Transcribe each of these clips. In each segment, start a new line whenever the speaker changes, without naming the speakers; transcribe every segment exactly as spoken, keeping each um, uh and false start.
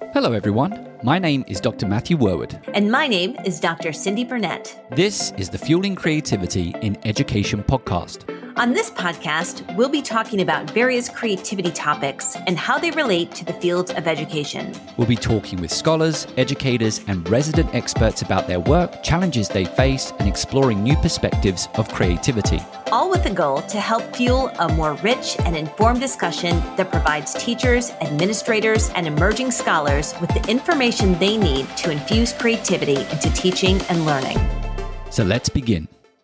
Hello everyone, my name is Doctor Matthew Worwood.
And my name is Doctor Cindy Burnett.
This is the Fueling Creativity in Education podcast.
On this podcast, we'll be talking about various creativity topics and how they relate to the field of education.
We'll be talking with scholars, educators, and resident experts about their work, challenges they face, and exploring new perspectives of creativity.
All with the goal to help fuel a more rich and informed discussion that provides teachers, administrators, and emerging scholars with the information they need to infuse creativity into teaching and learning.
So let's begin.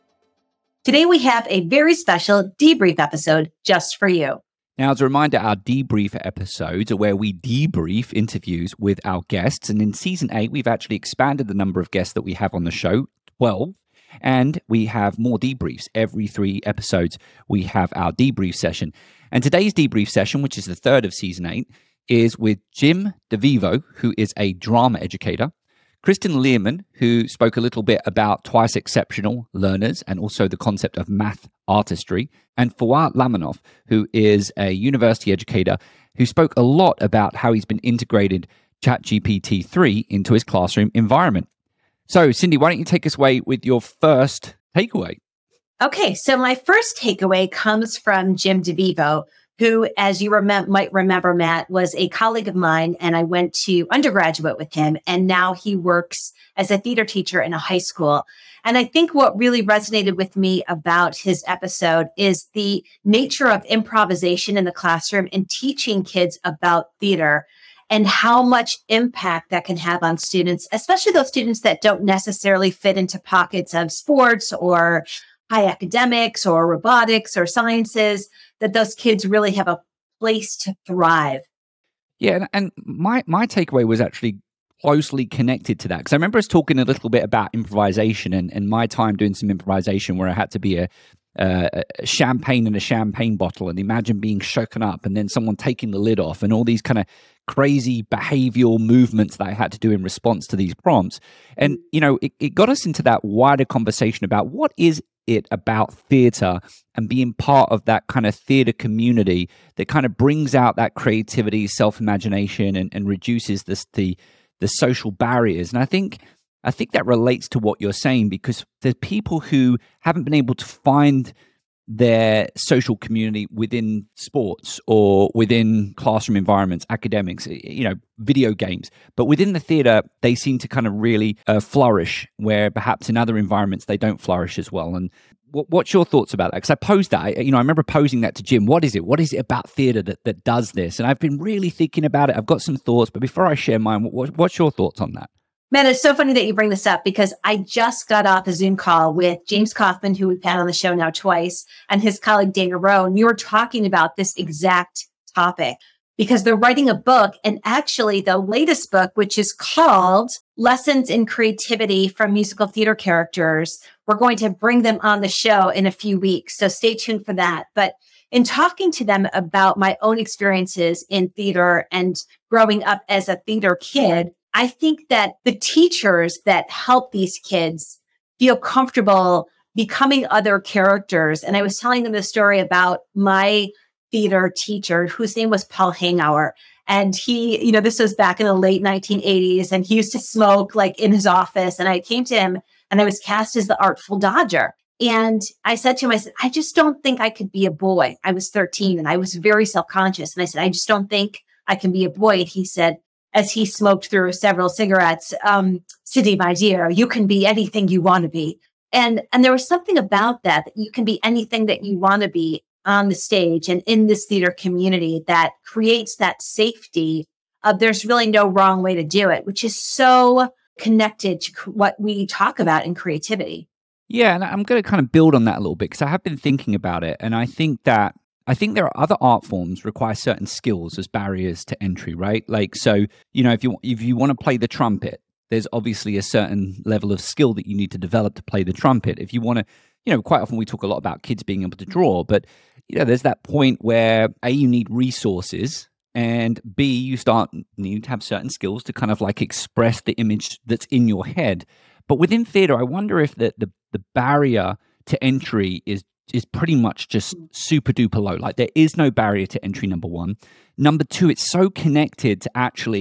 Today we have a very special debrief episode just for you.
Now, as a reminder, our debrief episodes are where we debrief interviews with our guests. And in season eight, we've actually expanded the number of guests that we have on the show, twelve. And we have more debriefs. Every three episodes, we have our debrief session. And today's debrief session, which is the third of season eight, is with Jim DeVivo, who is a drama educator, Kristen Learman, who spoke a little bit about twice exceptional learners and also the concept of math artistry, and Fawad Lamanoff, who is a university educator who spoke a lot about how he's been integrated ChatGPT three into his classroom environment. So, Cindy, why don't you take us away with your first takeaway?
Okay, so my first takeaway comes from Jim DeVivo, who, as you rem- might remember, Matt, was a colleague of mine, and I went to undergraduate with him, and now he works as a theater teacher in a high school. And I think what really resonated with me about his episode is the nature of improvisation in the classroom and teaching kids about theater and how much impact that can have on students, especially those students that don't necessarily fit into pockets of sports or high academics or robotics or sciences, that those kids really have a place to thrive.
Yeah, and, and my, my takeaway was actually closely connected to that. Because I remember us talking a little bit about improvisation and, and my time doing some improvisation where I had to be a, uh, a champagne in a champagne bottle and imagine being shaken up and then someone taking the lid off and all these kind of crazy behavioral movements that I had to do in response to these prompts. And, you know, it, it got us into that wider conversation about what is it about theater and being part of that kind of theater community that kind of brings out that creativity, self-imagination, and, and reduces this, the the social barriers. And I think I think that relates to what you're saying, because there's people who haven't been able to find their social community within sports or within classroom environments, academics, you know, video games. But within the theater, they seem to kind of really uh, flourish, where perhaps in other environments, they don't flourish as well. And what, what's your thoughts about that? Because I posed that, I, you know, I remember posing that to Jim. What is it? What is it about theater that, that does this? And I've been really thinking about it. I've got some thoughts, but before I share mine, what, what's your thoughts on that?
Man, it's so funny that you bring this up, because I just got off a Zoom call with James Kaufman, who we've had on the show now twice, and his colleague Dana Rowe. And we were talking about this exact topic because they're writing a book, and actually the latest book, which is called Lessons in Creativity from Musical Theater Characters. We're going to bring them on the show in a few weeks, so stay tuned for that. But in talking to them about my own experiences in theater and growing up as a theater kid, I think that the teachers that help these kids feel comfortable becoming other characters. And I was telling them the story about my theater teacher, whose name was Paul Hangower. And he, you know, this was back in the late nineteen eighties, and he used to smoke like in his office. And I came to him and I was cast as the Artful Dodger. And I said to him, I said, I just don't think I could be a boy. I was thirteen and I was very self-conscious. And I said, I just don't think I can be a boy. And he said, as he smoked through several cigarettes, um, Cindy, my dear, you can be anything you want to be. And and there was something about that, that you can be anything that you want to be on the stage and in this theater community that creates that safety of there's really no wrong way to do it, which is so connected to what we talk about in creativity.
Yeah, and I'm going to kind of build on that a little bit, because I have been thinking about it. And I think that I think there are other art forms require certain skills as barriers to entry, right? Like, so, you know, if you if you want to play the trumpet, there's obviously a certain level of skill that you need to develop to play the trumpet. If you want to, you know, quite often we talk a lot about kids being able to draw, but, you know, there's that point where A, you need resources, and B, you start need to have certain skills to kind of like express the image that's in your head. But within theater, I wonder if the the, the barrier to entry is is pretty much just super duper low. Like, there is no barrier to entry, number one. Number two, it's so connected to actually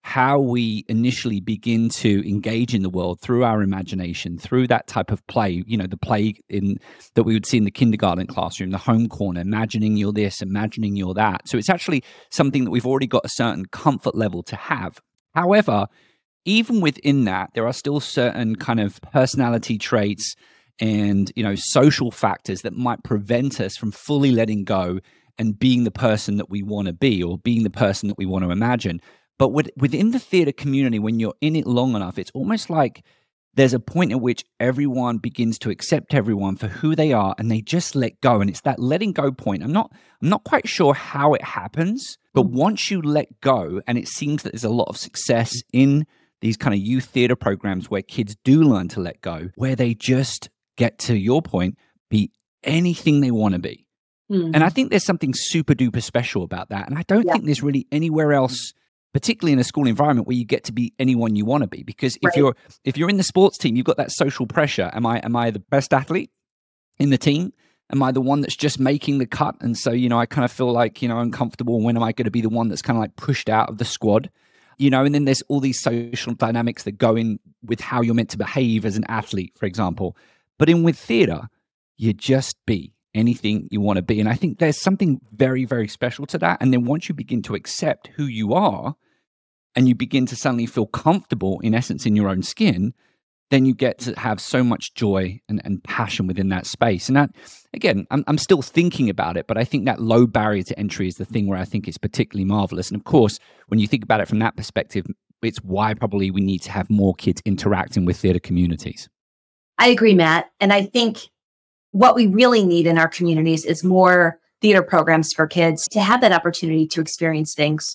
how we initially begin to engage in the world through our imagination, through that type of play, you know, the play in that we would see in the kindergarten classroom, the home corner, imagining you're this, imagining you're that. So it's actually something that we've already got a certain comfort level to have. However, even within that, there are still certain kind of personality traits and, you know, social factors that might prevent us from fully letting go and being the person that we want to be, or being the person that we want to imagine. But with, within the theater community, when you're in it long enough, it's almost like there's a point at which everyone begins to accept everyone for who they are, and they just let go. And it's that letting go point. I'm not, I'm not quite sure how it happens, but once you let go, and it seems that there's a lot of success in these kind of youth theater programs where kids do learn to let go, where they just get, to your point, be anything they want to be. Mm-hmm. And I think there's something super duper special about that. And I don't yeah. think there's really anywhere else, particularly in a school environment, where you get to be anyone you want to be. Because if right. you're if you're in the sports team, you've got that social pressure. Am I am I the best athlete in the team? Am I the one that's just making the cut? And so, you know, I kind of feel like, you know, uncomfortable. When am I going to be the one that's kind of like pushed out of the squad? You know, and then there's all these social dynamics that go in with how you're meant to behave as an athlete, for example. But in with theater, you just be anything you want to be. And I think there's something very, very special to that. And then once you begin to accept who you are, and you begin to suddenly feel comfortable, in essence, in your own skin, then you get to have so much joy and, and passion within that space. And that, again, I'm, I'm still thinking about it, but I think that low barrier to entry is the thing where I think it's particularly marvelous. And of course, when you think about it from that perspective, it's why probably we need to have more kids interacting with theater communities.
I agree, Matt. And I think what we really need in our communities is more theater programs for kids to have that opportunity to experience things.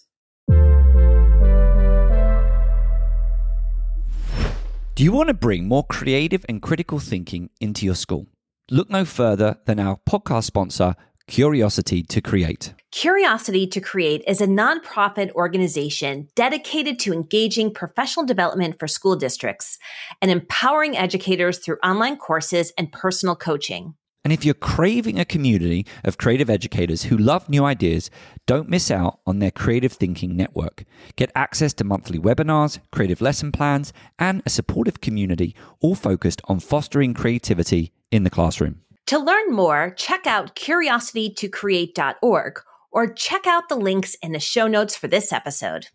Do you want to bring more creative and critical thinking into your school? Look no further than our podcast sponsor, Curiosity to Create.
Curiosity to Create is a nonprofit organization dedicated to engaging professional development for school districts and empowering educators through online courses and personal coaching.
And if you're craving a community of creative educators who love new ideas, don't miss out on their Creative Thinking Network. Get access to monthly webinars, creative lesson plans, and a supportive community, all focused on fostering creativity in the classroom.
To learn more, check out curiosity to create dot org or check out the links in the show notes for this episode.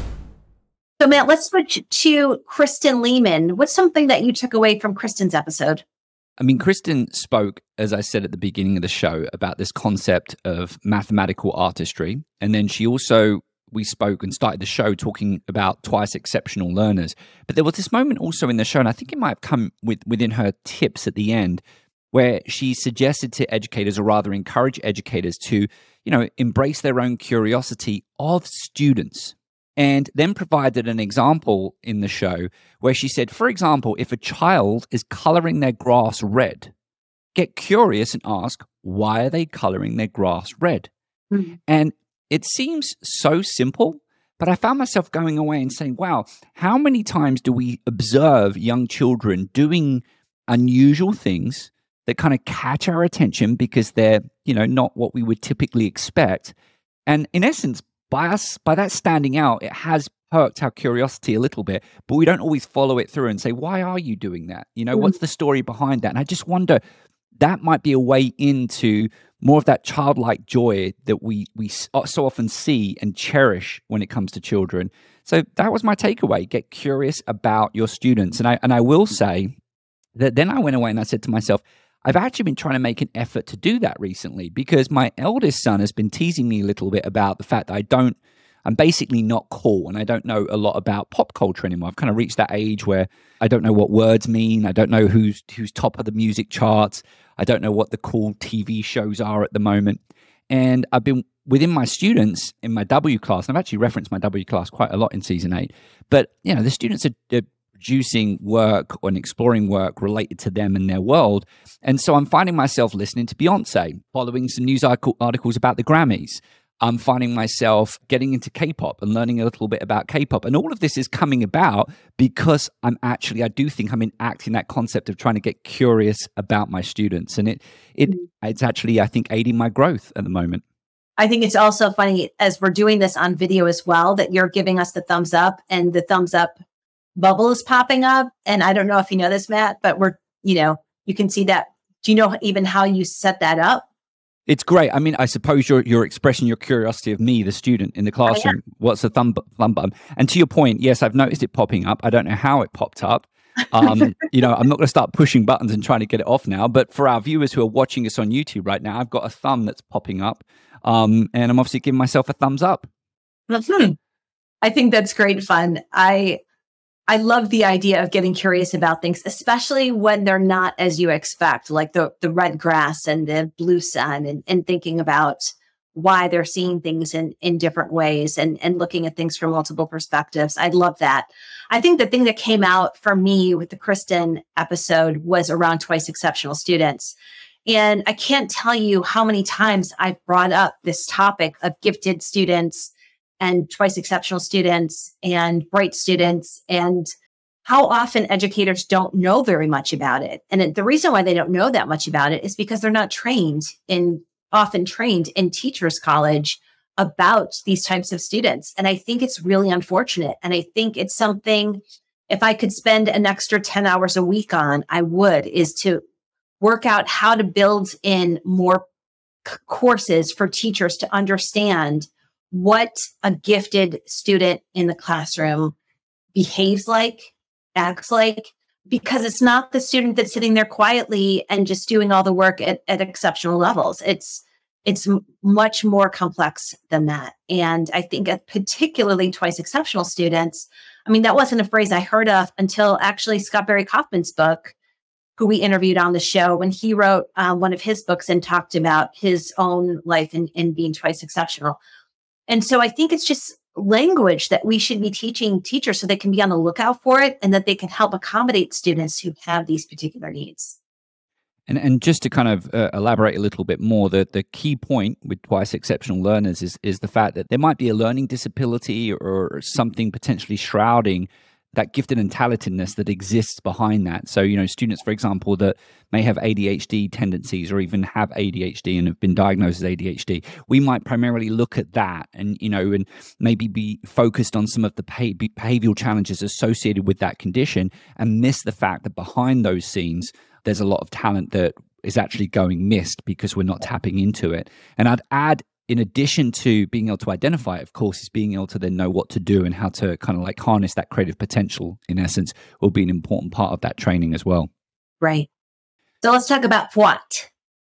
So Matt, let's switch to Kristen Lehman. What's something that you took away from Kristen's episode?
I mean, Kristen spoke, as I said at the beginning of the show, about this concept of mathematical artistry. And then she also, we spoke and started the show talking about twice exceptional learners. But there was this moment also in the show, and I think it might have come with, within her tips at the end, where she suggested to educators, or rather encourage educators to, you know, embrace their own curiosity of students. And then provided an example in the show where she said, for example, if a child is coloring their grass red, get curious and ask, why are they coloring their grass red? Mm-hmm. And it seems so simple, but I found myself going away and saying, wow, how many times do we observe young children doing unusual things that kind of catch our attention because they're, you know, not what we would typically expect? And in essence, By us, by that standing out, it has perked our curiosity a little bit, but we don't always follow it through and say, why are you doing that? You know, mm-hmm. what's the story behind that? And I just wonder, that might be a way into more of that childlike joy that we we so often see and cherish when it comes to children. So that was my takeaway. Get curious about your students. And I and I will say that then I went away and I said to myself, I've actually been trying to make an effort to do that recently, because my eldest son has been teasing me a little bit about the fact that I don't, I'm basically not cool and I don't know a lot about pop culture anymore. I've kind of reached that age where I don't know what words mean. I don't know who's who's top of the music charts. I don't know what the cool T V shows are at the moment. And I've been within my students in my W class, and I've actually referenced my W class quite a lot in season eight, but you know, the students are, are producing work and exploring work related to them and their world. And so I'm finding myself listening to Beyonce, following some news articles about the Grammys. I'm finding myself getting into K-pop and learning a little bit about K-pop. And all of this is coming about because I'm actually, I do think I'm enacting that concept of trying to get curious about my students. And it it it's actually, I think, aiding my growth at the moment.
I think it's also funny as we're doing this on video as well, that you're giving us the thumbs up and the thumbs up bubble is popping up. And I don't know if you know this, Matt, but we're, you know, you can see that. Do you know even how you set that up?
It's great. I mean, I suppose you're you're expressing your curiosity of me, the student in the classroom. What's the thumb, thumb button? And to your point, yes, I've noticed it popping up. I don't know how it popped up. Um, you know, I'm not going to start pushing buttons and trying to get it off now. But for our viewers who are watching us on YouTube right now, I've got a thumb that's popping up. Um, and I'm obviously giving myself a thumbs up.
I think that's great fun. I I love the idea of getting curious about things, especially when they're not as you expect, like the, the red grass and the blue sun, and, and thinking about why they're seeing things in, in different ways and, and looking at things from multiple perspectives. I love that. I think the thing that came out for me with the Kristen episode was around twice exceptional students. And I can't tell you how many times I've brought up this topic of gifted students and twice exceptional students and bright students, and how often educators don't know very much about it. And it, the reason why they don't know that much about it is because they're not trained in, often trained in teachers college about these types of students. And I think it's really unfortunate. And I think it's something, if I could spend an extra ten hours a week on, I would, is to work out how to build in more c- courses for teachers to understand what a gifted student in the classroom behaves like, acts like, because it's not the student that's sitting there quietly and just doing all the work at, at exceptional levels. It's it's m- much more complex than that. And I think uh, particularly twice exceptional students, I mean, that wasn't a phrase I heard of until actually Scott Barry Kaufman's book, who we interviewed on the show, when he wrote um, one of his books and talked about his own life in, in being twice exceptional. And so I think it's just language that we should be teaching teachers so they can be on the lookout for it and that they can help accommodate students who have these particular needs.
And and just to kind of uh, elaborate a little bit more, the, the key point with twice exceptional learners is is the fact that there might be a learning disability or something potentially shrouding that gifted and talentedness that exists behind that. So, you know, students, for example, that may have A D H D tendencies or even have A D H D and have been diagnosed as A D H D, we might primarily look at that and, you know, and maybe be focused on some of the behavioral challenges associated with that condition and miss the fact that behind those scenes, there's a lot of talent that is actually going missed because we're not tapping into it. And I'd add, in addition to being able to identify it, of course, is being able to then know what to do and how to kind of like harness that creative potential, in essence, will be an important part of that training as well.
Right. So let's talk about what.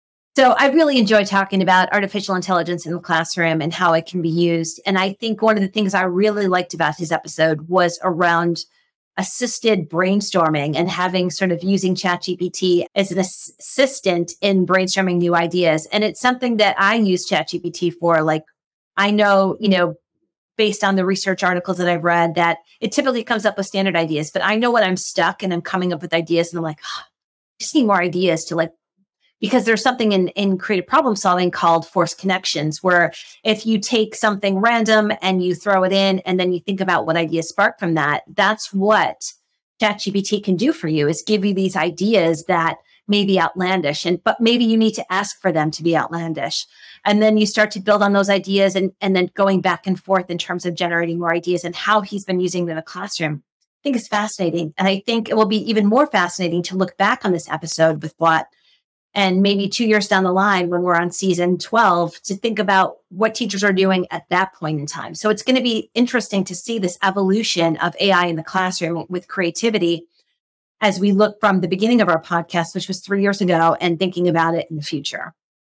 So I really enjoy talking about artificial intelligence in the classroom and how it can be used. And I think one of the things I really liked about his episode was around assisted brainstorming and having sort of using ChatGPT as an ass- assistant in brainstorming new ideas. And it's something that I use ChatGPT for. Like, I know, you know, based on the research articles that I've read, that it typically comes up with standard ideas, but I know when I'm stuck and I'm coming up with ideas and I'm like, oh, I just need more ideas to like, because there's something in, in creative problem solving called forced connections, where if you take something random and you throw it in and then you think about what ideas spark from that, that's what ChatGPT can do for you, is give you these ideas that may be outlandish, and but maybe you need to ask for them to be outlandish. And then you start to build on those ideas and, and then going back and forth in terms of generating more ideas, and how he's been using them in the classroom, I think is fascinating. And I think it will be even more fascinating to look back on this episode with what, and maybe two years down the line when we're on season twelve, to think about what teachers are doing at that point in time. So it's going to be interesting to see this evolution of A I in the classroom with creativity as we look from the beginning of our podcast, which was three years ago, and thinking about it in the future.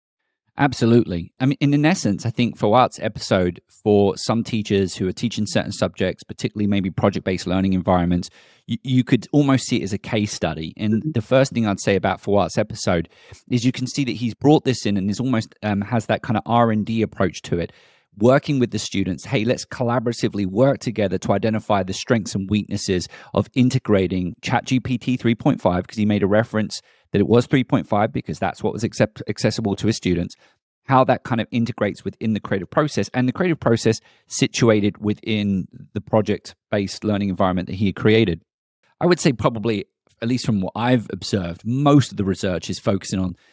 Absolutely. I mean, in essence, I think Fawwat's episode, for some teachers who are teaching certain subjects, particularly maybe project-based learning environments, you, you could almost see it as a case study. And the first thing I'd say about Fawwat's episode is you can see that he's brought this in and is almost um, has that kind of R and D approach to it, working with the students. Hey, let's collaboratively work together to identify the strengths and weaknesses of integrating ChatGPT three point five, because he made a reference that it was three point five because that's what was accept- accessible to his students, how that kind of integrates within the creative process, and the creative process situated within the project-based learning environment that he had created. I would say probably, at least from what I've observed, most of the research is focusing on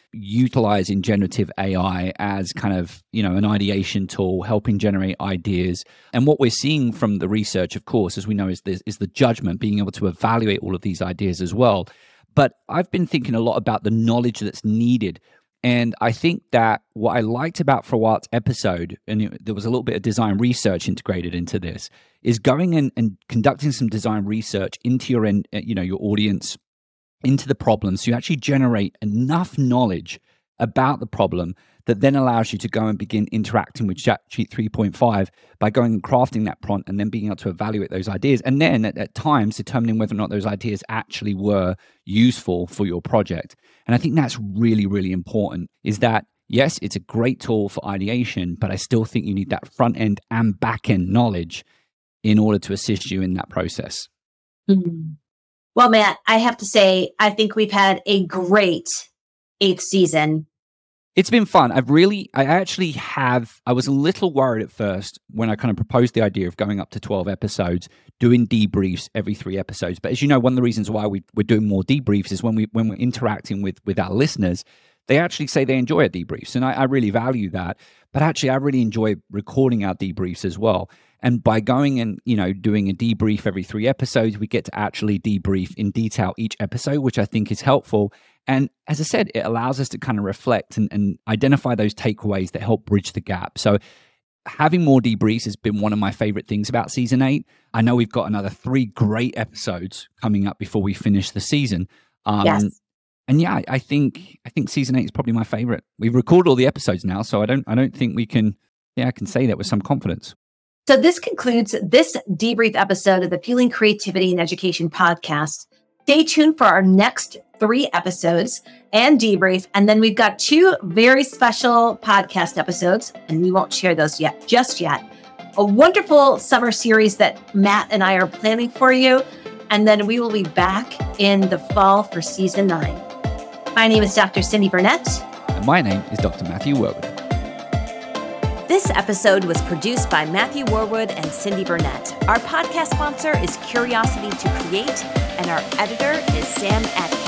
utilizing generative A I as kind of, you know, an ideation tool, helping generate ideas. And what we're seeing from the research, of course, as we know, is the, is the judgment, being able to evaluate all of these ideas as well. But I've been thinking a lot about the knowledge that's needed. And I think that what I liked about Fawwat's episode, and it, there was a little bit of design research integrated into this, is going in and conducting some design research into your, end, you know, your audience, into the problem, so you actually generate enough knowledge about the problem that then allows you to go and begin interacting with ChatGPT three point five by going and crafting that prompt and then being able to evaluate those ideas, and then at, at times determining whether or not those ideas actually were useful for your project. And I think that's really, really important, is that yes, it's a great tool for ideation, but I still think you need that front end and back end knowledge in order to assist you in that process.
Mm-hmm. Well, Matt, I have to say, I think we've had a great eighth season.
It's been fun. I've really, I actually have, I was a little worried at first when I kind of proposed the idea of going up to twelve episodes, doing debriefs every three episodes. But as you know, one of the reasons why we, we're doing more debriefs is when, we, when we're interacting with, with our listeners, they actually say they enjoy our debriefs. And I, I really value that. But actually, I really enjoy recording our debriefs as well. And by going and, you know, doing a debrief every three episodes, we get to actually debrief in detail each episode, which I think is helpful. And as I said, it allows us to kind of reflect and, and identify those takeaways that help bridge the gap. So having more debriefs has been one of my favorite things about season eight. I know we've got another three great episodes coming up before we finish the season. Um,
yes.
And yeah, I, I think I think season eight is probably my favorite. We've recorded all the episodes now, so I don't I don't think we can yeah I can say that with some confidence.
So this concludes this debrief episode of the Fueling Creativity and Education podcast. Stay tuned for our next three episodes and debrief. And then we've got two very special podcast episodes, and we won't share those yet, just yet. A wonderful summer series that Matt and I are planning for you. And then we will be back in the fall for season nine. My name is Doctor Cindy Burnett.
And my name is Doctor Matthew Warwood.
This episode was produced by Matthew Warwood and Cindy Burnett. Our podcast sponsor is Curiosity to Create, and our editor is Sam Atkins.